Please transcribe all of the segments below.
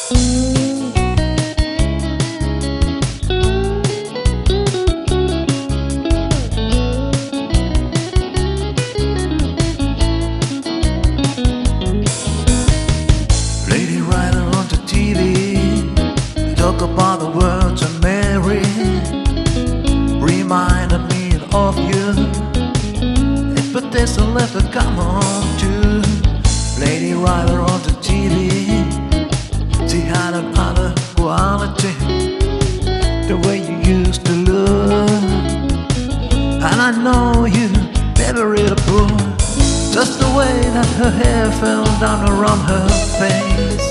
Lady Rider on the TV, talk about the words of Mary, reminded me of you. It put this a letter come on to. Lady Rider on the TV, she had another quality, the way you used to look. And I know you never read a book, just the way that her hair fell down around her face.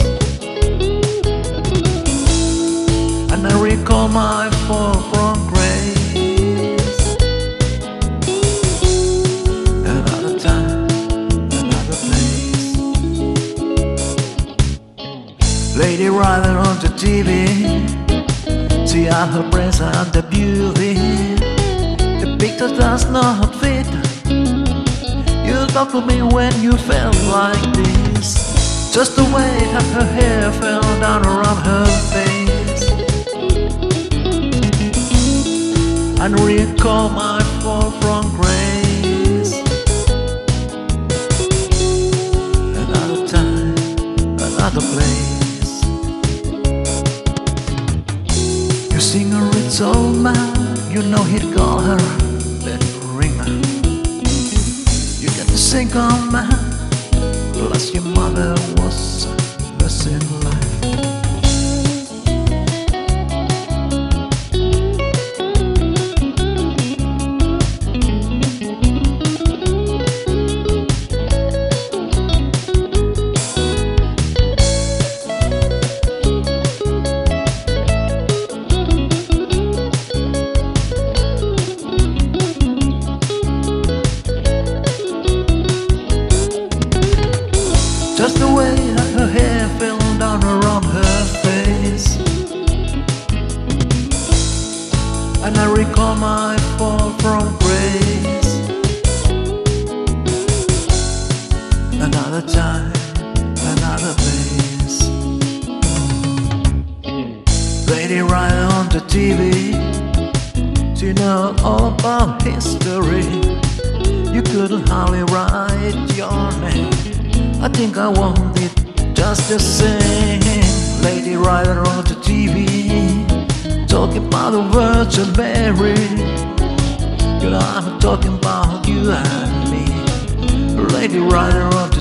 And I recall my fall from grace. Another time, another place. Lady Rider on the TV, she had her brains and the beauty. The picture does not fit. You talk to me when you felt like this, just the way that her hair fell down around her face. And recall my fall from grace. Another time, another place. You sing a rich old man, you know he'd call her that ringer. You get to sing on man, plus your mother was missing life. Just the way that her hair fell down around her face. And I recall my fall from grace. Another time, another place. Lady Rider on the TV, she know all about history. You couldn't hardly write your name. I think I want it just the same. Lady Rider on the TV, talking about the words of Mary. You know I'm talking about you and me. Lady Rider on the